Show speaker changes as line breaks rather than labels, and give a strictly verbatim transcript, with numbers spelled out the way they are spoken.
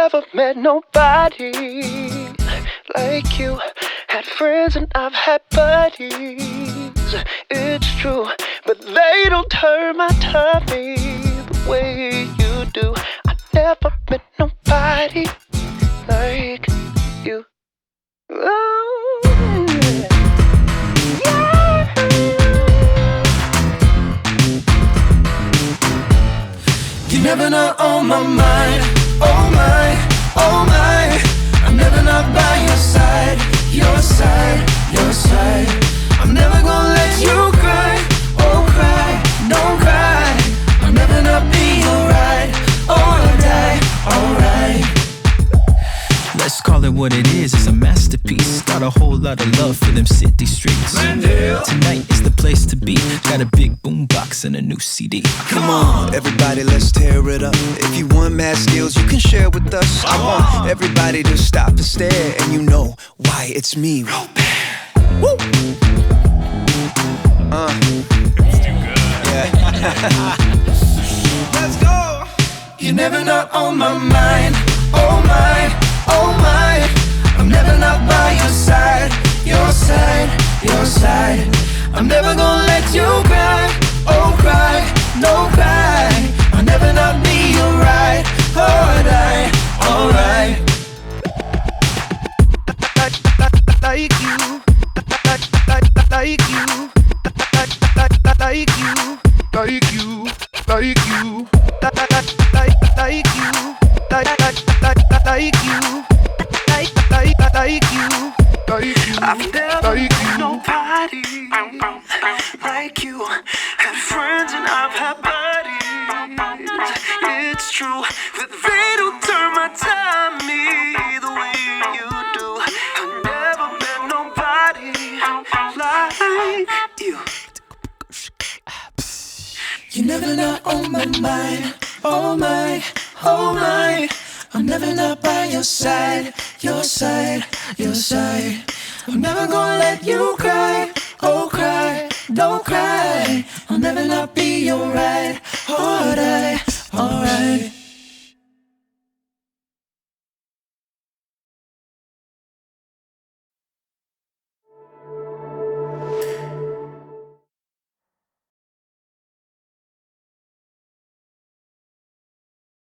never met nobody like you. Had friends and I've had buddies, it's true, but they don't turn my tummy the way you do. I never met nobody like you. Oh, yeah.
You're never not on my mind. Oh my, oh my. I'm never not by your side. Your side, your side. I'm never gonna let you cry. Oh cry, don't cry. I'll never not be alright. Alright, alright.
Let's call it what it is, it's a masterpiece. Got a whole lot of love for them city streets.
Glendale.
Tonight is the place to be. Got a big boombox and a new C D.
Come on, everybody, let's tear it up. If you want mad skills, you can share with us. I want everybody to stop and stare, and you know why it's me, Robert. Woo! Uh. Yeah. Let's go.
You're never not on my mind. Oh my, oh my. I'm never not by your side. Your side, your side. I'm never gonna let you cry. Oh cry, don't cry. I'll never not be alright. Alright, alright.
Like you, like, like, like you, like, like, like you, like you, like you, like, like, like, like you, like, like, like, like you, like, like, like you, like you. I've never met nobody like you. Had friends and I've had buddies. It's true that they don't turn my tummy the way you do. I've never met nobody like you.
You're never not on my mind. Oh my, oh my. I'm never not by your side. Your side, your side. I'm never gonna let you cry. Oh cry, don't cry. I'll never not be alright. Alright, alright.